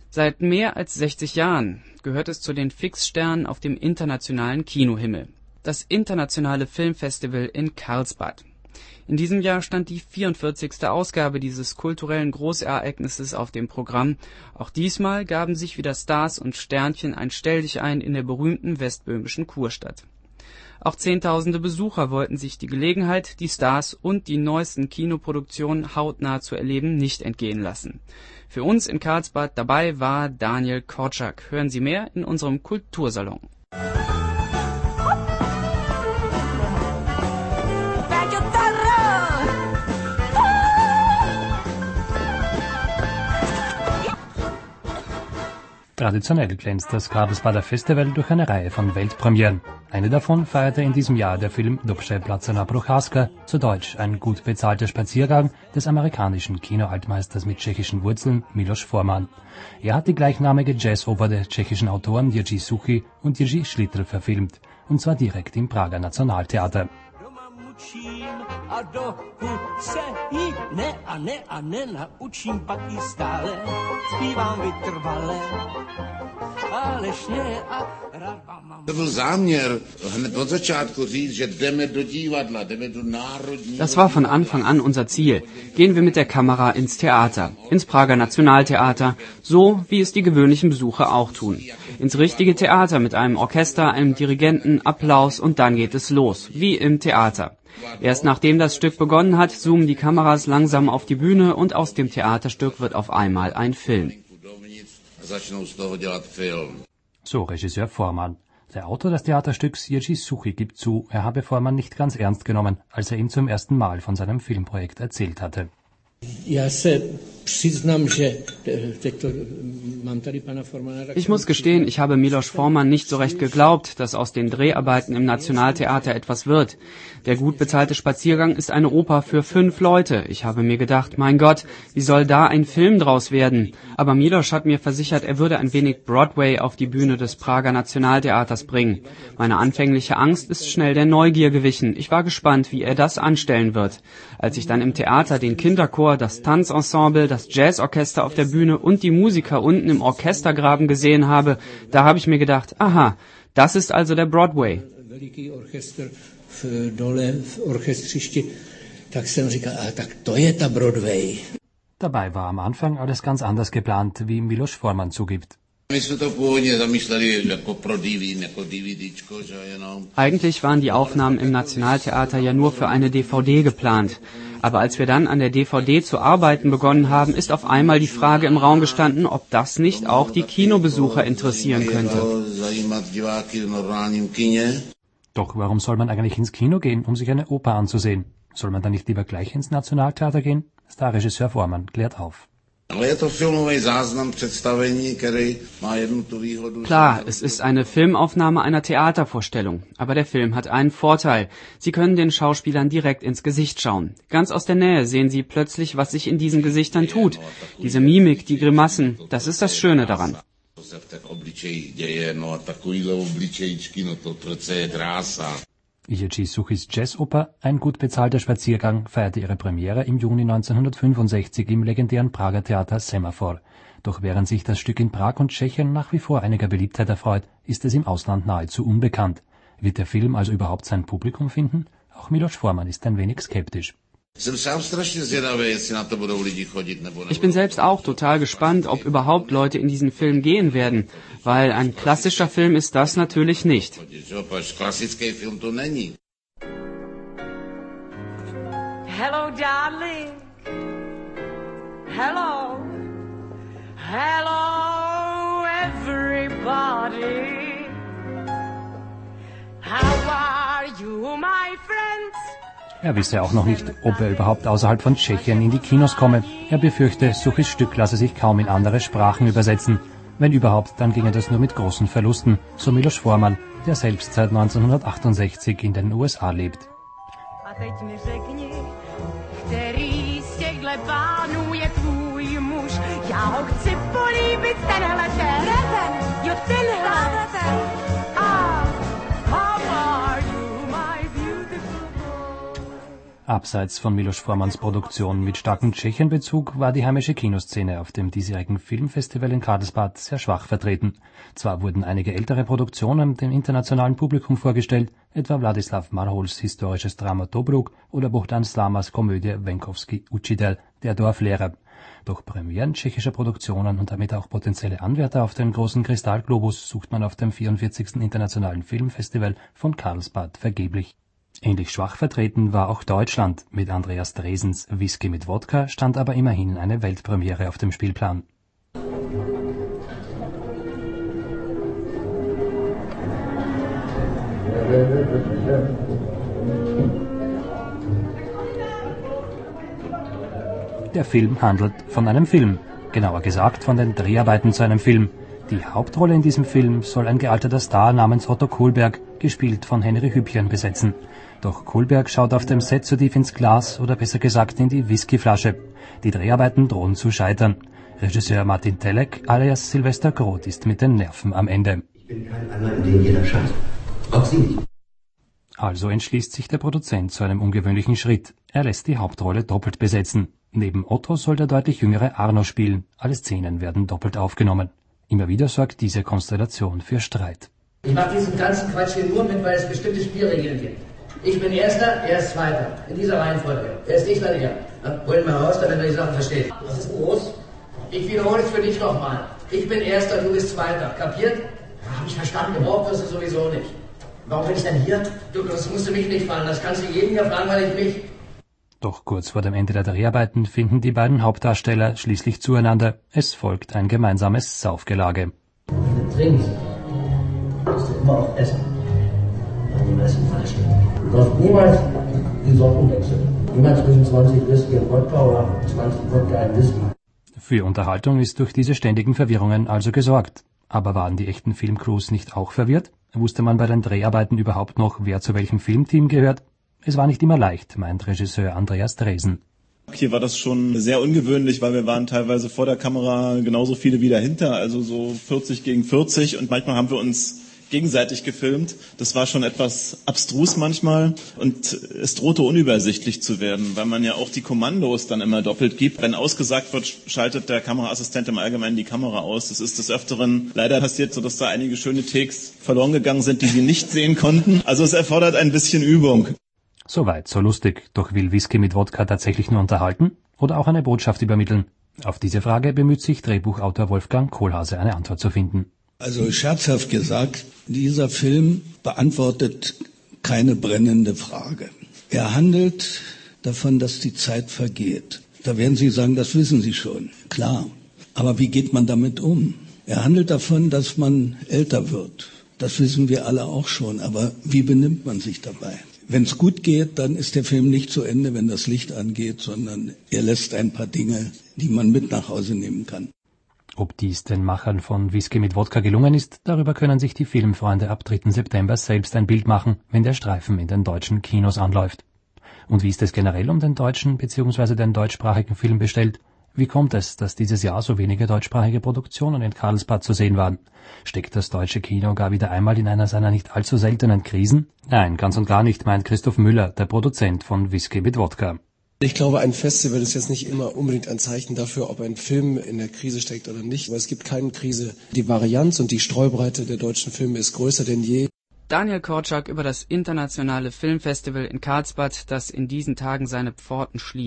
Seit mehr als 60 Jahren gehört es zu den Fixsternen auf dem internationalen Kinohimmel. Das Internationale Filmfestival in Karlsbad. In diesem Jahr stand die 44. Ausgabe dieses kulturellen Großereignisses auf dem Programm. Auch diesmal gaben sich wieder Stars und Sternchen ein Stelldichein in der berühmten westböhmischen Kurstadt. Auch Zehntausende Besucher wollten sich die Gelegenheit, die Stars und die neuesten Kinoproduktionen hautnah zu erleben, nicht entgehen lassen. Für uns in Karlsbad dabei war Daniel Korczak. Hören Sie mehr in unserem Kultursalon. Traditionell glänzt das Karlsbader Festival durch eine Reihe von Weltpremieren. Eine davon feierte in diesem Jahr der Film Dobrze placena procházka, zu Deutsch ein gut bezahlter Spaziergang des amerikanischen Kinoaltmeisters mit tschechischen Wurzeln Milos Forman. Er hat die gleichnamige Jazzoper der tschechischen Autoren Jiří Suchý und Jiří Šlitr verfilmt, und zwar direkt im Prager Nationaltheater. A dokud se jí ne naučím, pak jí stále zpívám vytrvale. To byl záměr hned od začátku říct, že jdeme do divadla, jdeme do národního. Das war von Anfang an unser Ziel. Gehen wir mit der Kamera ins Theater, ins Prager Nationaltheater, so wie es die gewöhnlichen Besucher auch tun. Ins richtige Theater mit einem Orchester, einem Dirigenten, Applaus und dann geht es los, wie im Theater. Erst nachdem das Stück begonnen hat, zoomen die Kameras langsam auf die Bühne und aus dem Theaterstück wird auf einmal ein Film. So Regisseur Forman. Der Autor des Theaterstücks Jiří Suchý gibt zu, er habe Forman nicht ganz ernst genommen, als er ihm zum ersten Mal von seinem Filmprojekt erzählt hatte. Ich muss gestehen, ich habe Milos Forman nicht so recht geglaubt, dass aus den Dreharbeiten im Nationaltheater etwas wird. Der gut bezahlte Spaziergang ist eine Oper für 5 Leute. Ich habe mir gedacht, mein Gott, wie soll da ein Film draus werden? Aber Milos hat mir versichert, er würde ein wenig Broadway auf die Bühne des Prager Nationaltheaters bringen. Meine anfängliche Angst ist schnell der Neugier gewichen. Ich war gespannt, wie er das anstellen wird. Als ich dann im Theater den Kinderchor, das Tanzensemble, das Jazzorchester auf der Bühne und die Musiker unten im Orchestergraben gesehen habe, da habe ich mir gedacht, aha, das ist also der Broadway. Dabei war am Anfang alles ganz anders geplant, wie Milos Forman zugibt. Eigentlich waren die Aufnahmen im Nationaltheater ja nur für eine DVD geplant. Aber als wir dann an der DVD zu arbeiten begonnen haben, ist auf einmal die Frage im Raum gestanden, ob das nicht auch die Kinobesucher interessieren könnte. Doch warum soll man eigentlich ins Kino gehen, um sich eine Oper anzusehen? Soll man dann nicht lieber gleich ins Nationaltheater gehen? Starregisseur Forman klärt auf. Klar, es ist eine Filmaufnahme einer Theatervorstellung, aber der Film hat einen Vorteil. Sie können den Schauspielern direkt ins Gesicht schauen. Ganz aus der Nähe sehen Sie plötzlich, was sich in diesen Gesichtern tut. Diese Mimik, die Grimassen, das ist das Schöne daran. Jiří Suchýs Jazzoper Ein gut bezahlter Spaziergang feierte ihre Premiere im Juni 1965 im legendären Prager Theater Semafor. Doch während sich das Stück in Prag und Tschechien nach wie vor einiger Beliebtheit erfreut, ist es im Ausland nahezu unbekannt. Wird der Film also überhaupt sein Publikum finden? Auch Milos Forman ist ein wenig skeptisch. Ich bin selbst auch total gespannt, ob überhaupt Leute in diesen Film gehen werden, weil ein klassischer Film ist das natürlich nicht. Hello, darling. Hello. Hello, everybody. How are you, my friends? Er wisse auch noch nicht, ob er überhaupt außerhalb von Tschechien in die Kinos komme. Er befürchte, Suchýs Stück lasse sich kaum in andere Sprachen übersetzen. Wenn überhaupt, dann ginge das nur mit großen Verlusten, so Milos Forman, der selbst seit 1968 in den USA lebt. Abseits von Milos Formans Produktion mit starkem Tschechienbezug war die heimische Kinoszene auf dem diesjährigen Filmfestival in Karlsbad sehr schwach vertreten. Zwar wurden einige ältere Produktionen dem internationalen Publikum vorgestellt, etwa Wladislav Marhols historisches Drama Tobruk oder Bohdan Slamas Komödie Venkovski Učitelj, der Dorflehrer. Doch Premieren tschechischer Produktionen und damit auch potenzielle Anwärter auf den großen Kristallglobus sucht man auf dem 44. Internationalen Filmfestival von Karlsbad vergeblich. Ähnlich schwach vertreten war auch Deutschland. Mit Andreas Dresens Whisky mit Wodka stand aber immerhin eine Weltpremiere auf dem Spielplan. Der Film handelt von einem Film, genauer gesagt von den Dreharbeiten zu einem Film. Die Hauptrolle in diesem Film soll ein gealterter Star namens Otto Kohlberg, gespielt von Henry Hübchen, besetzen. Doch Kohlberg schaut auf dem Set zu tief ins Glas, oder besser gesagt in die Whiskyflasche. Die Dreharbeiten drohen zu scheitern. Regisseur Martin Telek alias Silvester Groth ist mit den Nerven am Ende. Ich bin kein Anwalt, in dem jeder schafft. Auch Sie nicht. Also entschließt sich der Produzent zu einem ungewöhnlichen Schritt. Er lässt die Hauptrolle doppelt besetzen. Neben Otto soll der deutlich jüngere Arno spielen. Alle Szenen werden doppelt aufgenommen. Immer wieder sorgt diese Konstellation für Streit. Ich mache diesen ganzen Quatsch hier nur mit, weil es bestimmte Spielregeln gibt. Ich bin Erster, er ist Zweiter. In dieser Reihenfolge. Er ist ich, dann er. Hol ihn mal raus, damit er die Sachen versteht. Das ist groß. Ich wiederhole es für dich nochmal. Ich bin Erster, du bist Zweiter. Kapiert? Ja, hab ich verstanden. Gebraucht wirst du sowieso nicht. Warum bin ich denn hier? Du, das musst du mich nicht fragen. Das kannst du jeden hier fragen, weil ich mich... Doch kurz vor dem Ende der Dreharbeiten finden die beiden Hauptdarsteller schließlich zueinander. Es folgt ein gemeinsames Saufgelage. Wenn du trinkst, musst du immer auch essen. Dann Essen falsch. Du darfst niemals die Sorten wechseln. Niemals zwischen 20 Whisky und Wodka oder 20 Wodka und Whisky. Für Unterhaltung ist durch diese ständigen Verwirrungen also gesorgt. Aber waren die echten Filmcrews nicht auch verwirrt? Wusste man bei den Dreharbeiten überhaupt noch, wer zu welchem Filmteam gehört? Es war nicht immer leicht, meint Regisseur Andreas Dresen. Hier war das schon sehr ungewöhnlich, weil wir waren teilweise vor der Kamera genauso viele wie dahinter, also so 40 gegen 40 und manchmal haben wir uns gegenseitig gefilmt. Das war schon etwas abstrus manchmal und es drohte unübersichtlich zu werden, weil man ja auch die Kommandos dann immer doppelt gibt. Wenn ausgesagt wird, schaltet der Kameraassistent im Allgemeinen die Kamera aus. Das ist des Öfteren leider passiert, sodass da einige schöne Takes verloren gegangen sind, die wir nicht sehen konnten. Also es erfordert ein bisschen Übung. Soweit, so lustig. Doch will Whisky mit Wodka tatsächlich nur unterhalten oder auch eine Botschaft übermitteln? Auf diese Frage bemüht sich Drehbuchautor Wolfgang Kohlhase, eine Antwort zu finden. Also scherzhaft gesagt, dieser Film beantwortet keine brennende Frage. Er handelt davon, dass die Zeit vergeht. Da werden Sie sagen, das wissen Sie schon. Klar. Aber wie geht man damit um? Er handelt davon, dass man älter wird. Das wissen wir alle auch schon. Aber wie benimmt man sich dabei? Wenn es gut geht, dann ist der Film nicht zu Ende, wenn das Licht angeht, sondern er lässt ein paar Dinge, die man mit nach Hause nehmen kann. Ob dies den Machern von Whisky mit Wodka gelungen ist, darüber können sich die Filmfreunde ab 3. September selbst ein Bild machen, wenn der Streifen in den deutschen Kinos anläuft. Und wie ist es generell um den deutschen bzw. den deutschsprachigen Film bestellt? Wie kommt es, dass dieses Jahr so wenige deutschsprachige Produktionen in Karlsbad zu sehen waren? Steckt das deutsche Kino gar wieder einmal in einer seiner nicht allzu seltenen Krisen? Nein, ganz und gar nicht, meint Christoph Müller, der Produzent von Whisky mit Wodka. Ich glaube, ein Festival ist jetzt nicht immer unbedingt ein Zeichen dafür, ob ein Film in der Krise steckt oder nicht. Aber es gibt keine Krise. Die Varianz und die Streubreite der deutschen Filme ist größer denn je. Daniel Korczak über das internationale Filmfestival in Karlsbad, das in diesen Tagen seine Pforten schließt.